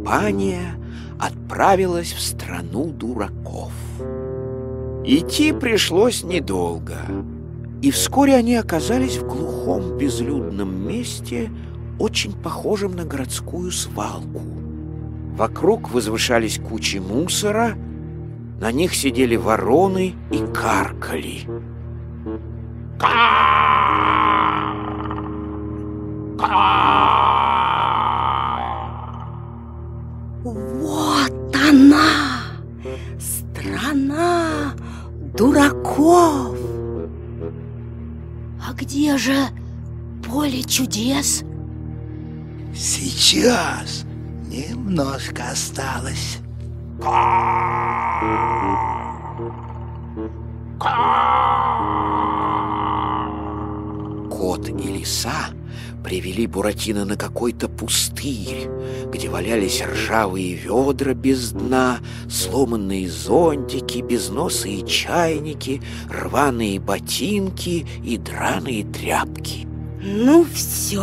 компания отправилась в страну дураков. Идти пришлось недолго, и вскоре они оказались в глухом безлюдном месте, очень похожем на городскую свалку. Вокруг возвышались кучи мусора, на них сидели вороны и каркали. Вот она, страна дураков. А где же поле чудес? Сейчас немножко осталось. Кот и лиса привели Буратино на какой-то пустырь, где валялись ржавые ведра без дна, сломанные зонтики, безносые чайники, рваные ботинки и драные тряпки. Ну все,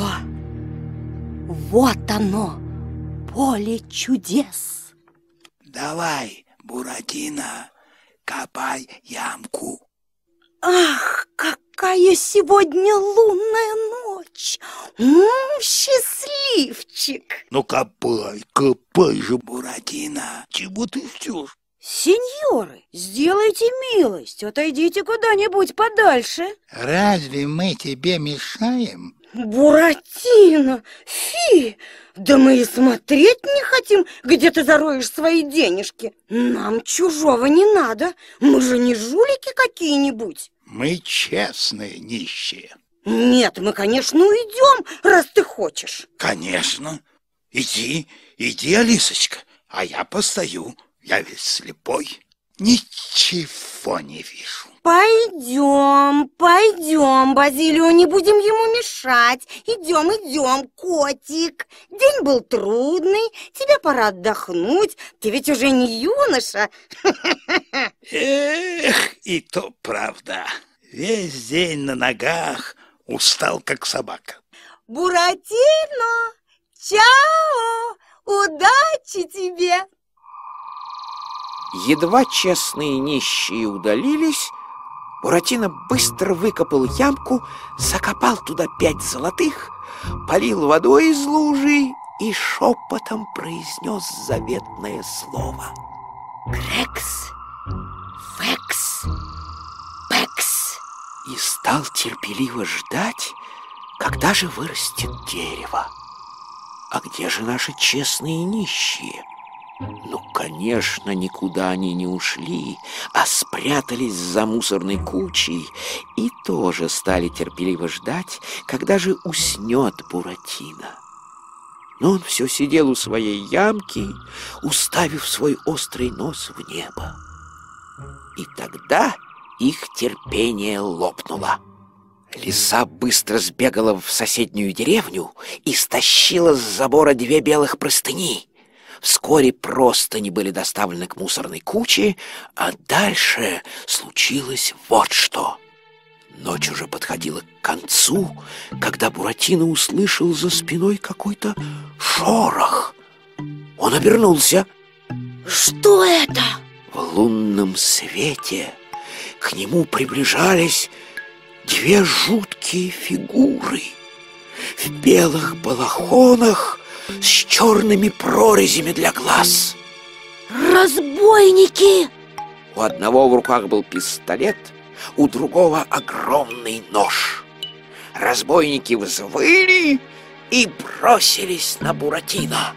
вот оно, поле чудес. Давай, Буратино, копай ямку. Ах, какая сегодня лунная ночь! Счастливчик! Ну копай, копай же, Буратино. Чего ты ждешь? Сеньоры, сделайте милость, отойдите куда-нибудь подальше. Разве мы тебе мешаем? Буратино, фи! Да мы и смотреть не хотим, где ты зароешь свои денежки. Нам чужого не надо, мы же не жулики какие-нибудь. Мы честные нищие. Нет, мы, конечно, уйдем, раз ты хочешь. Конечно. Иди, Алисочка, а я постою. Я ведь слепой, ничего не вижу. Пойдем, Базилио, не будем ему мешать. Идем, котик. День был трудный, тебе пора отдохнуть. Ты ведь уже не юноша. Эх, и то правда. Весь день на ногах, устал как собака. Буратино, чао, удачи тебе. Едва честные нищие удалились, Буратино быстро выкопал ямку, закопал туда 5 золотых, полил водой из лужи и шепотом произнес заветное слово. Крекс, фекс, пекс. И стал терпеливо ждать, когда же вырастет дерево. А где же наши честные нищие? Ну, конечно, никуда они не ушли, а спрятались за мусорной кучей и тоже стали терпеливо ждать, когда же уснет Буратино. Но он все сидел у своей ямки, уставив свой острый нос в небо. И тогда их терпение лопнуло. Лиса быстро сбегала в соседнюю деревню и стащила с забора 2 белых простыни. Вскоре простыни были доставлены к мусорной куче, а дальше случилось вот что. Ночь уже подходила к концу, когда Буратино услышал за спиной какой-то шорох. Он обернулся. Что это? В лунном свете к нему приближались 2 жуткие фигуры в белых балахонах с черными прорезями для глаз. Разбойники! У одного в руках был пистолет, у другого огромный нож. Разбойники взвыли и бросились на Буратино.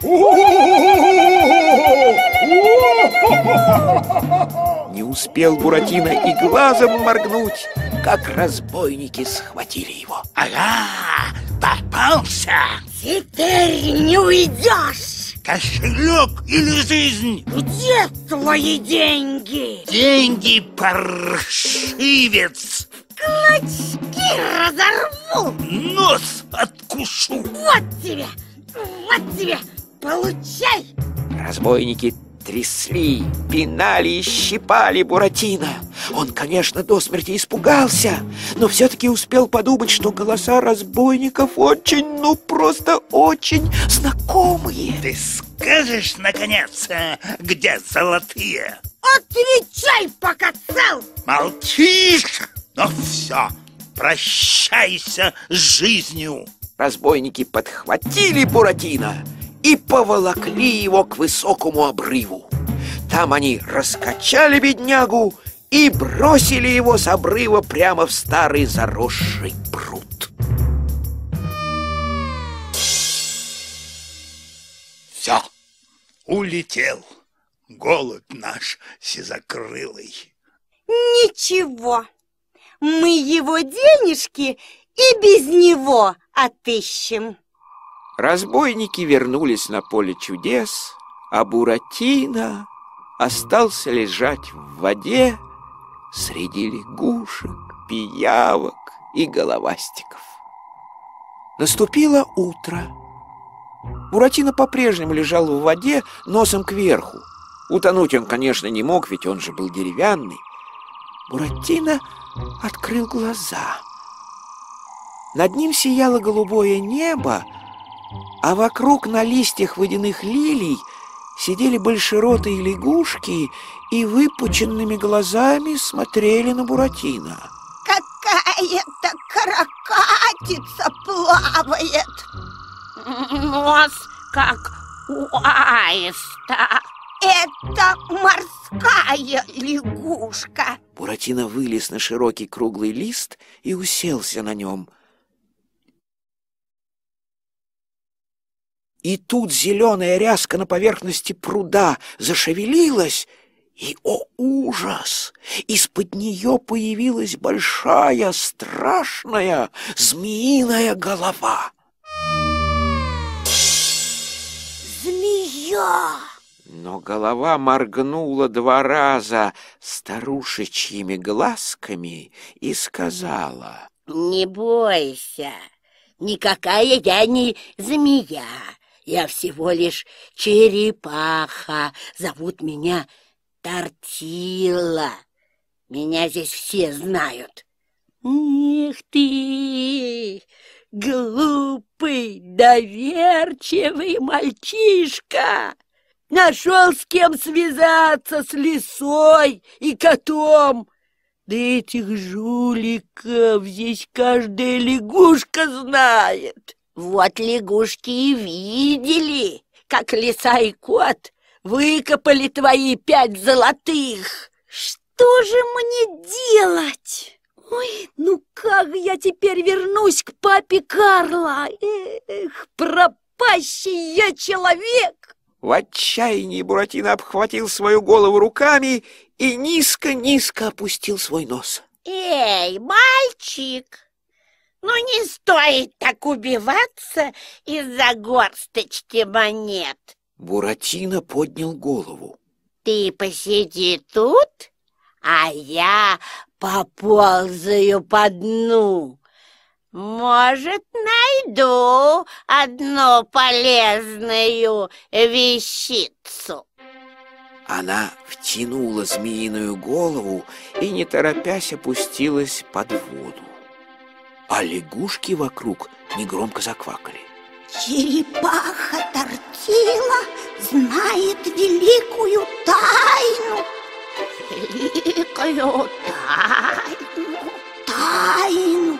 Не успел Буратино и глазом моргнуть, как разбойники схватили его. Ага, попался! Теперь не уйдешь! Кошелек или жизнь? Где твои деньги? Деньги, паршивец! Клочки разорву! Нос откушу! Вот тебе! Получай! Разбойники трясли, пинали и щипали Буратино. Он, конечно, до смерти испугался, но все-таки успел подумать, что голоса разбойников очень, просто очень знакомые. Ты скажешь, наконец, где золотые? Отвечай, пока цел! Молчишь? Ну все, прощайся с жизнью. Разбойники подхватили Буратино и поволокли его к высокому обрыву. Там они раскачали беднягу и бросили его с обрыва прямо в старый заросший пруд. Все, улетел голубь наш сизокрылый. Ничего, мы его денежки и без него отыщем. Разбойники вернулись на поле чудес, а Буратино остался лежать в воде среди лягушек, пиявок и головастиков. Наступило утро. Буратино по-прежнему лежал в воде носом кверху. Утонуть он, конечно, не мог, ведь он же был деревянный. Буратино открыл глаза. Над ним сияло голубое небо, а вокруг на листьях водяных лилий сидели большеротые лягушки и выпученными глазами смотрели на Буратино. Какая-то каракатица плавает. Нос как у аиста. Это морская лягушка. Буратино вылез на широкий круглый лист и уселся на нем. И тут зеленая ряска на поверхности пруда зашевелилась, и, о ужас! Из-под нее появилась большая, страшная змеиная голова. Змея! Но голова моргнула 2 раза старушечьими глазками и сказала: «Не бойся, никакая я не змея, я всего лишь черепаха, зовут меня Тортила, меня здесь все знают». «Эх ты, глупый, доверчивый мальчишка! Нашел с кем связаться, с лисой и котом. Да этих жуликов здесь каждая лягушка знает. Вот лягушки и видели, как лиса и кот выкопали твои 5 золотых. Что же мне делать? Ой, ну как я теперь вернусь к папе Карло? Эх, пропащий я человек! В отчаянии Буратино обхватил свою голову руками и низко-низко опустил свой нос. Эй, мальчик, ну не стоит так убиваться из-за горсточки монет. Буратино поднял голову. Ты посиди тут, а я поползаю по дну. Может, найду одну полезную вещицу. Она втянула змеиную голову и, не торопясь, опустилась под воду. А лягушки вокруг негромко заквакали. Черепаха Тортила знает великую тайну. Великую Тайну.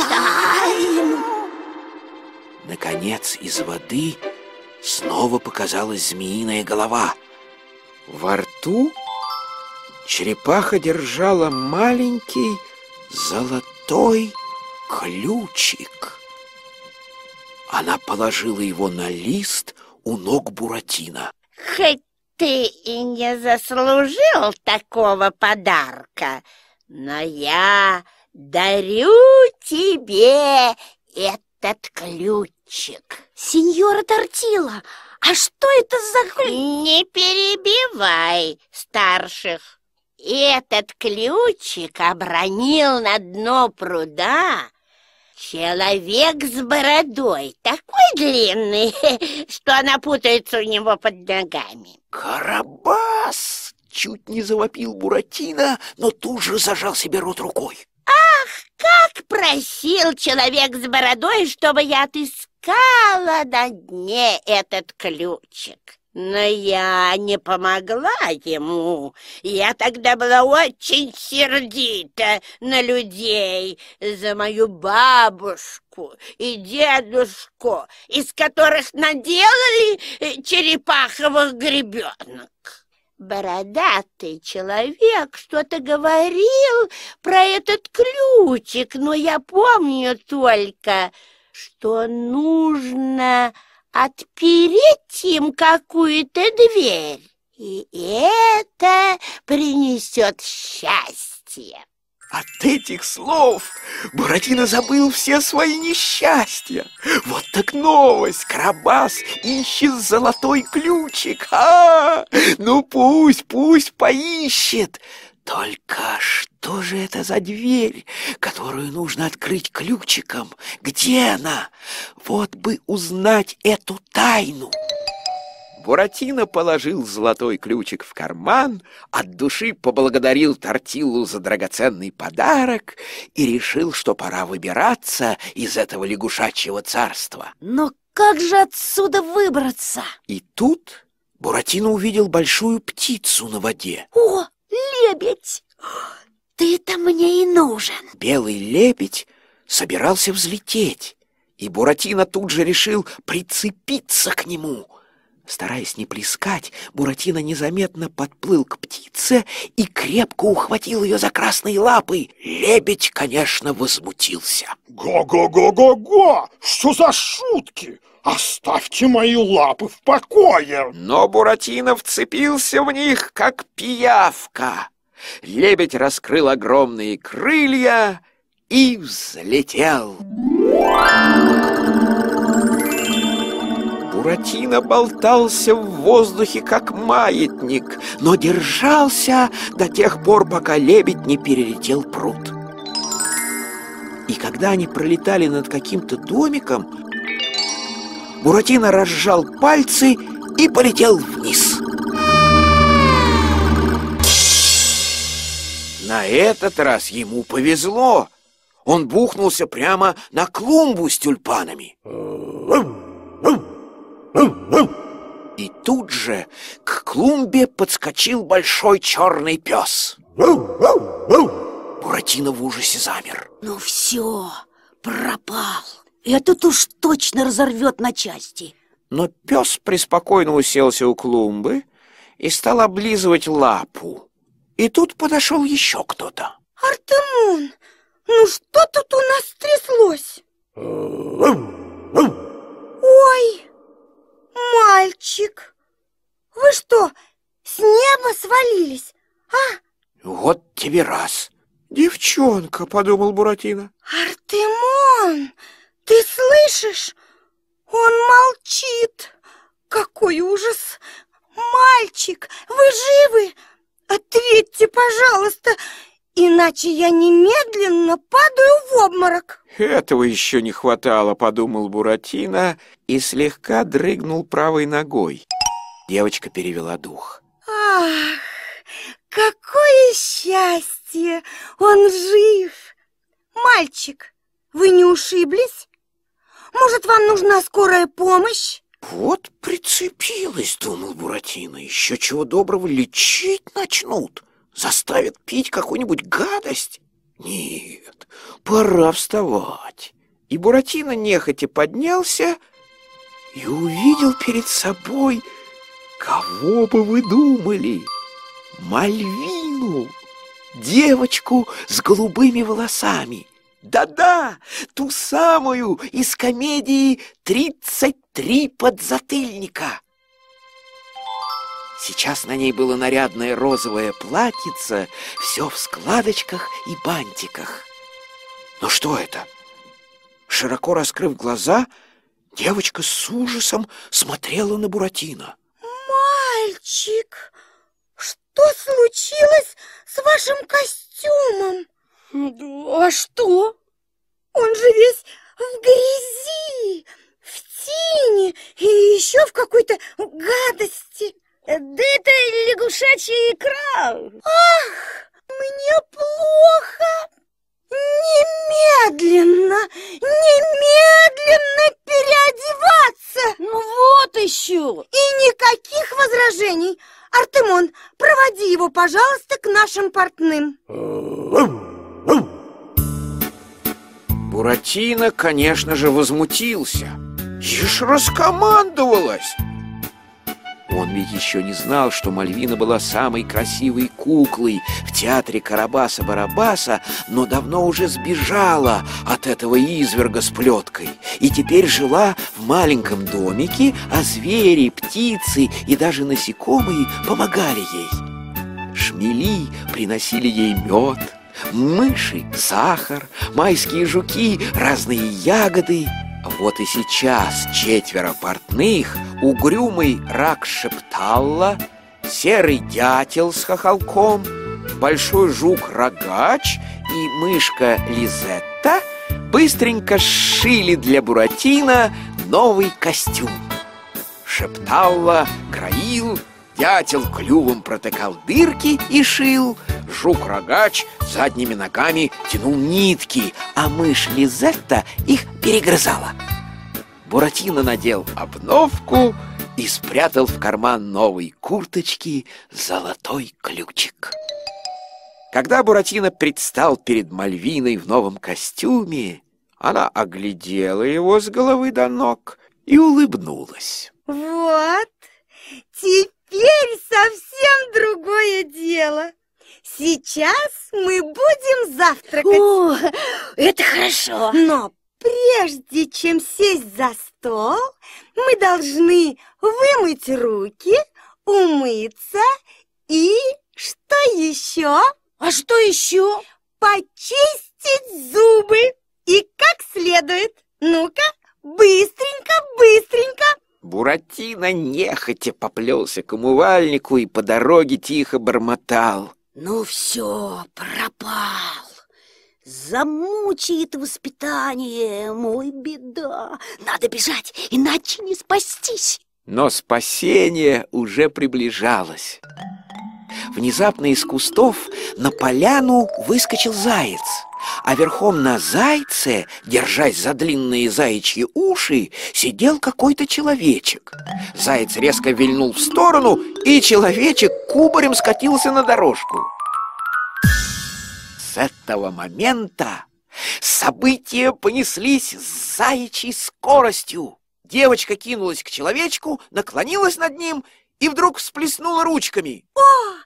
Наконец из воды снова показалась змеиная голова. Во рту черепаха держала маленький золотой ключик. Она положила его на лист у ног Буратино. Хоть ты и не заслужил такого подарка, но я дарю тебе этот ключик. Сеньора Тортила, а что это за ключик? Не перебивай старших. Этот ключик обронил на дно пруда Человек с бородой, такой длинный, что она путается у него под ногами. Карабас! Чуть не завопил Буратино, но тут же зажал себе рот рукой. Как просил человек с бородой, чтобы я отыскала на дне этот ключик. Но я не помогла ему. Я тогда была очень сердита на людей за мою бабушку и дедушку, из которых наделали черепаховых гребенок. Бородатый человек что-то говорил про этот ключик, но я помню только, что нужно отпереть им какую-то дверь, и это принесет счастье. От этих слов Буратино забыл все свои несчастья. Вот так новость! Карабас ищет золотой ключик. Ну пусть поищет. Только что же это за дверь, которую нужно открыть ключиком? Где она? Вот бы узнать эту тайну. Буратино положил золотой ключик в карман, от души поблагодарил Тортиллу за драгоценный подарок и решил, что пора выбираться из этого лягушачьего царства. Но как же отсюда выбраться? И тут Буратино увидел большую птицу на воде. О, лебедь! Ты-то мне и нужен. Белый лебедь собирался взлететь, и Буратино тут же решил прицепиться к нему. Стараясь не плескать, Буратино незаметно подплыл к птице и крепко ухватил ее за красные лапы. Лебедь, конечно, возмутился. Го-го-го-го-го! Что за шутки? Оставьте мои лапы в покое! Но Буратино вцепился в них, как пиявка. Лебедь раскрыл огромные крылья и взлетел. Буратино болтался в воздухе, как маятник, но держался до тех пор, пока лебедь не перелетел пруд. И когда они пролетали над каким-то домиком, Буратино разжал пальцы и полетел вниз. На этот раз ему повезло. Он бухнулся прямо на клумбу с тюльпанами. И тут же к клумбе подскочил большой черный пес. Буратино в ужасе замер. Ну все, пропал. Этот уж точно разорвет на части. Но пес преспокойно уселся у клумбы и стал облизывать лапу. И тут подошел еще кто-то. Артемон, ну что тут у нас стряслось? Ой, мальчик, вы что, с неба свалились, а? Вот тебе раз. Девчонка, подумал Буратино. Артемон, ты слышишь? Он молчит. Какой ужас! Мальчик, вы живы? Ответьте, пожалуйста, иначе я немедленно падаю в обморок. Этого еще не хватало, подумал Буратино и слегка дрыгнул правой ногой. Девочка перевела дух. Ах, какое счастье! Он жив! Мальчик, вы не ушиблись? Может, вам нужна скорая помощь? Вот прицепилась, думал Буратино. Еще чего доброго лечить начнут. Заставят пить какую-нибудь гадость. Нет, пора вставать. И Буратино нехотя поднялся и увидел перед собой, кого бы вы думали, Мальвину, девочку с голубыми волосами. Да-да, ту самую из комедии «33 подзатыльника». Сейчас на ней было нарядное розовое платьице, все в складочках и бантиках. Но что это? Широко раскрыв глаза, девочка с ужасом смотрела на Буратино. Мальчик, что случилось с вашим костюмом? А что? Он же весь в грязи, в тине и еще в какой-то гадости. Да это лягушачья икра. Ах, мне плохо. Немедленно переодеваться. Ну вот еще. И никаких возражений. Артемон, проводи его, пожалуйста, к нашим портным. Буратино, конечно же, возмутился. Ишь раскомандовалась. Он ведь еще не знал, что Мальвина была самой красивой куклой в театре Карабаса-Барабаса, но давно уже сбежала от этого изверга с плеткой и теперь жила в маленьком домике, а звери, птицы и даже насекомые помогали ей. Шмели приносили ей мед, мыши — сахар, майские жуки — разные ягоды. Вот и сейчас 4 портных, угрюмый рак Шепталла, серый дятел с хохолком, большой жук-рогач и мышка Лизетта быстренько сшили для Буратино новый костюм. Шепталла краил, дятел клювом протыкал дырки и шил, жук-рогач задними ногами тянул нитки, а мышь Лизетта их перегрызала. Буратино надел обновку и спрятал в карман новой курточки золотой ключик. Когда Буратино предстал перед Мальвиной в новом костюме, она оглядела его с головы до ног и улыбнулась. Вот, теперь совсем другое дело. Сейчас мы будем завтракать. О, это хорошо. Но прежде чем сесть за стол, мы должны вымыть руки, умыться и что еще? А что еще? Почистить зубы. И как следует. Ну-ка, быстренько. Буратино нехотя поплелся к умывальнику и по дороге тихо бормотал. Ну все, пропал. Замучает воспитание, мой беда. Надо бежать, иначе не спастись. Но спасение уже приближалось. Внезапно из кустов на поляну выскочил заяц, а верхом на зайце, держась за длинные заячьи уши, сидел какой-то человечек. Заяц резко вильнул в сторону, и человечек кубарем скатился на дорожку. С этого момента события понеслись с заячьей скоростью. Девочка кинулась к человечку, наклонилась над ним и вдруг всплеснула ручками. О,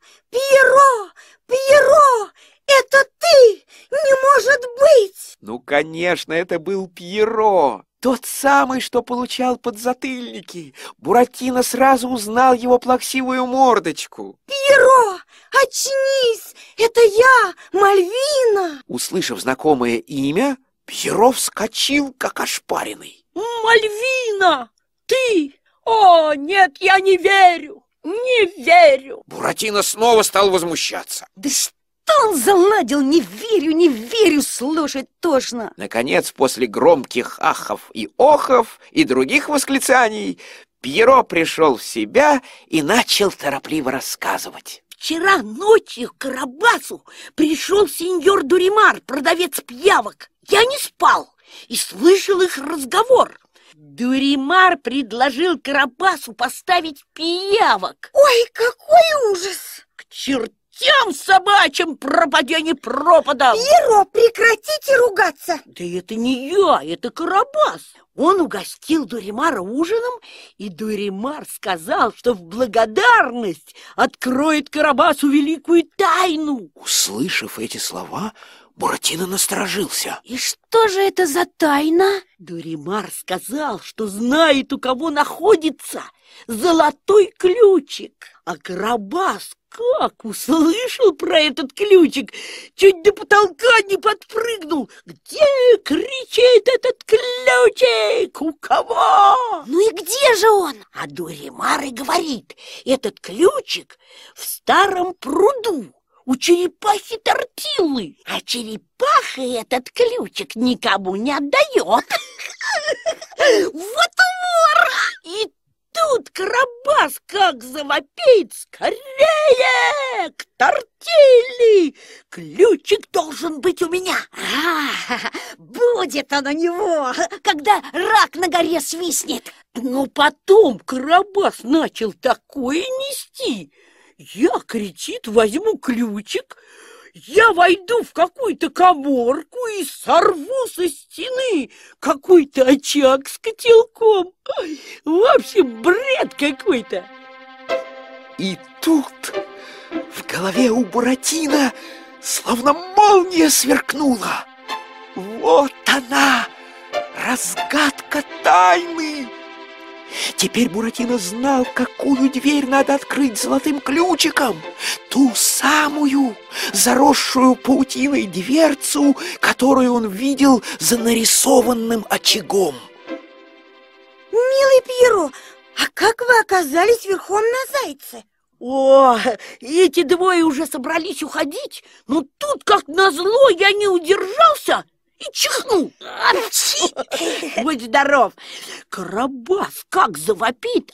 Пьеро, это ты? Не может быть! Ну, конечно, это был Пьеро, тот самый, что получал подзатыльники. Буратино сразу узнал его плаксивую мордочку. Пьеро, очнись! Это я, Мальвина! Услышав знакомое имя, Пьеро вскочил, как ошпаренный. Мальвина, ты? О, нет, я не верю, не верю. Буратино снова стал возмущаться. Да что он заладил? Не верю, слушать тошно. Наконец, после громких ахов и охов и других восклицаний, Пьеро пришел в себя и начал торопливо рассказывать. Вчера ночью к Карабасу пришел сеньор Дуримар, продавец пиявок. Я не спал и слышал их разговор. Дуримар предложил Карабасу поставить пиявок. Ой, какой ужас! К чертям собачьим, пропадя не пропадом! Пьеро, прекратите ругаться! Да это не я, это Карабас. Он угостил Дуримара ужином, и Дуримар сказал, что в благодарность откроет Карабасу великую тайну. Услышав эти слова, Буратино насторожился. И что же это за тайна? Дуримар сказал, что знает, у кого находится золотой ключик. А Карабас как услышал про этот ключик, чуть до потолка не подпрыгнул. Где, кричит, этот ключик? У кого? Ну и где же он? А Дуримар и говорит, этот ключик в старом пруду у черепахи Тортиллы. А черепаха этот ключик никому не отдает. Вот вор! И тут Карабас как завопит: скорее к тортили! Ключик должен быть у меня. Будет он у него, когда рак на горе свистнет. Но потом Карабас начал такое нести. Я, кричит, возьму ключик, я войду в какую-то каморку и сорву со стены какой-то очаг с котелком. В общем, бред какой-то. И тут в голове у Буратино словно молния сверкнула. Вот она, разгадка тайны! Теперь Буратино знал, какую дверь надо открыть золотым ключиком. Ту самую, заросшую паутиной дверцу, которую он видел за нарисованным очагом. Милый Пьеро, а как вы оказались верхом на зайце? О, эти двое уже собрались уходить, но тут, как назло, я не удержался и чихнул. Будь здоров. Карабас как завопит: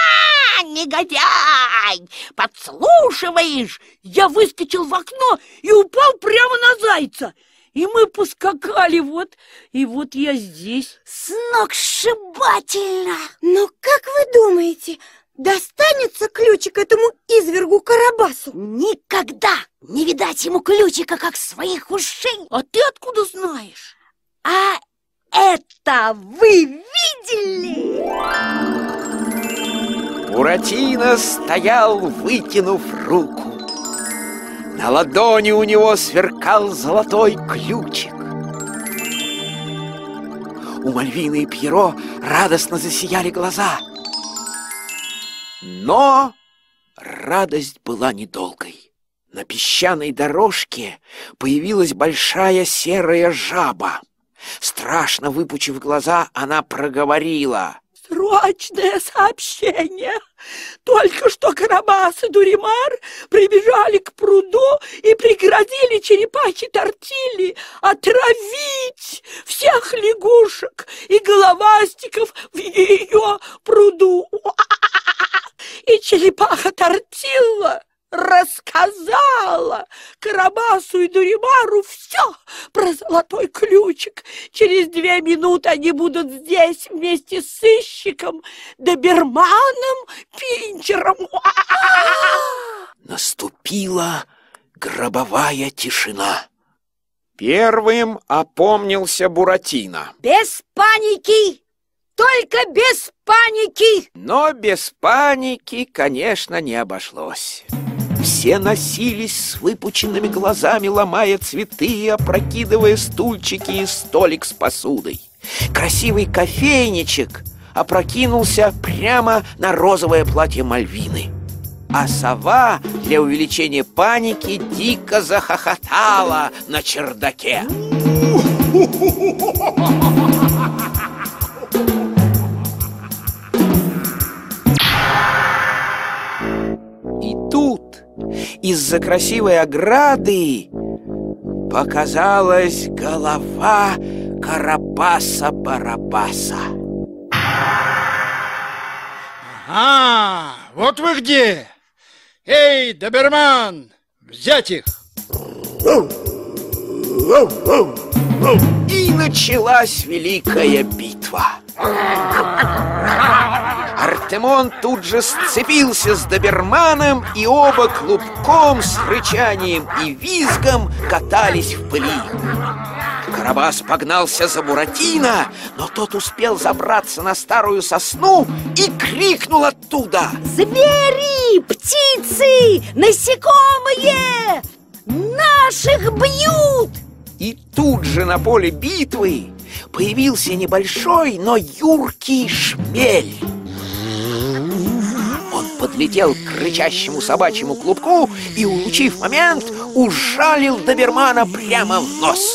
негодяй! Подслушиваешь? Я выскочил в окно и упал прямо на зайца. И мы поскакали, и вот я здесь. Сногсшибательно! Но как вы думаете, достанется ключик этому извергу Карабасу? Никогда не видать ему ключика, как своих ушей. А ты откуда знаешь? А это вы видели? Буратино стоял, вытянув руку. На ладони у него сверкал золотой ключик. У Мальвины и Пьеро радостно засияли глаза. Но радость была недолгой. На песчаной дорожке появилась большая серая жаба. Страшно выпучив глаза, она проговорила: «Срочное сообщение! Только что Карабас и Дуримар прибежали к пруду и пригрозили черепахе Тортили отравить всех лягушек и головастиков в ее пруду. И черепаха Тортила рассказала Карабасу и Дуримару все про золотой ключик. Через 2 минуты они будут здесь вместе с сыщиком, доберманом, Пинчером». Наступила гробовая тишина. Первым опомнился Буратино. Без паники! Только без паники! Но без паники, конечно, не обошлось. Все носились с выпученными глазами, ломая цветы и опрокидывая стульчики и столик с посудой. Красивый кофейничек опрокинулся прямо на розовое платье Мальвины. А сова для увеличения паники дико захохотала на чердаке. И тут из-за красивой ограды показалась голова Карабаса-Барабаса. Ага, вот вы где! Эй, доберман, взять их! И началась великая битва. Артемон тут же сцепился с доберманом, и оба клубком с рычанием и визгом катались в пыли. Карабас погнался за Буратино, но тот успел забраться на старую сосну и крикнул оттуда: Звери, птицы, насекомые! Наших бьют! И тут же на поле битвы появился небольшой, но юркий шмель. Он подлетел к рычащему собачьему клубку и, улучив момент, ужалил добермана прямо в нос.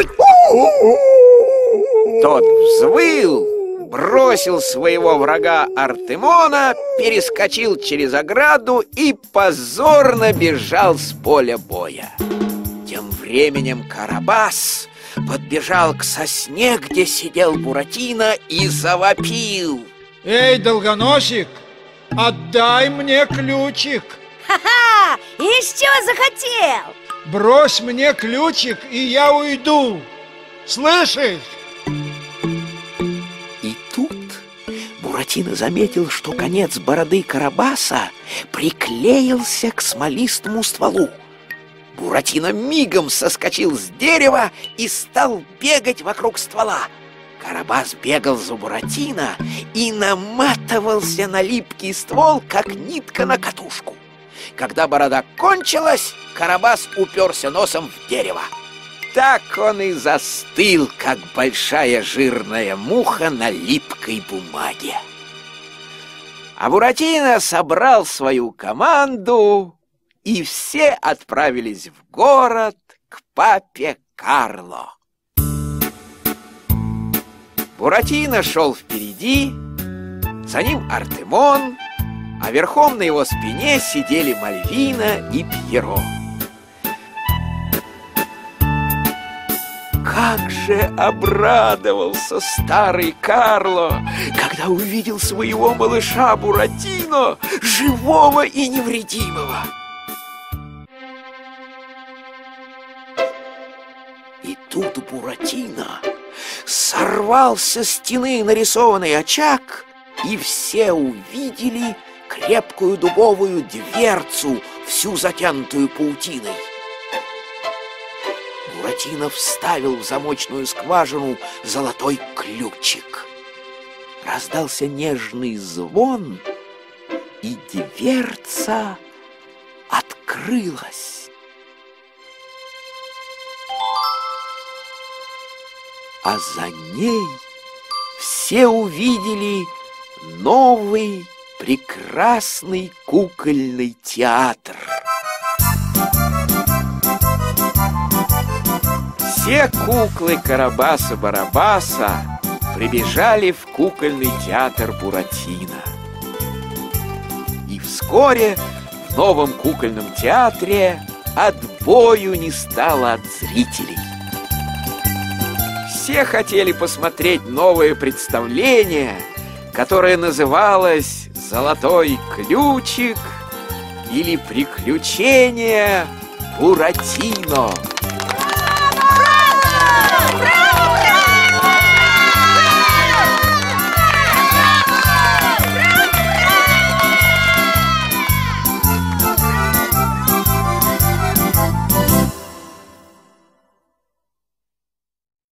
Тот взвыл, бросил своего врага Артемона, перескочил через ограду и позорно бежал с поля боя. Тем временем Карабас подбежал к сосне, где сидел Буратино, и завопил: Эй, долгоносик, отдай мне ключик! Ха-ха! Из чего захотел? Брось мне ключик, и я уйду! Слышишь? И тут Буратино заметил, что конец бороды Карабаса приклеился к смолистому стволу. Буратино мигом соскочил с дерева и стал бегать вокруг ствола. Карабас бегал за Буратино и наматывался на липкий ствол, как нитка на катушку. Когда борода кончилась, Карабас уперся носом в дерево. Так он и застыл, как большая жирная муха на липкой бумаге. А Буратино собрал свою команду, и все отправились в город к папе Карло. Буратино шел впереди, за ним Артемон, а верхом на его спине сидели Мальвина и Пьеро. Как же обрадовался старый Карло, когда увидел своего малыша Буратино, живого и невредимого. И тут Буратино сорвал со стены нарисованный очаг, и все увидели крепкую дубовую дверцу, всю затянутую паутиной. Буратино вставил в замочную скважину золотой ключик. Раздался нежный звон, и дверца открылась. А за ней все увидели новый прекрасный кукольный театр. Все куклы Карабаса-Барабаса прибежали в кукольный театр Буратино. И вскоре в новом кукольном театре отбою не стало от зрителей. Все хотели посмотреть новое представление, которое называлось «Золотой ключик» или «Приключения Буратино». Браво!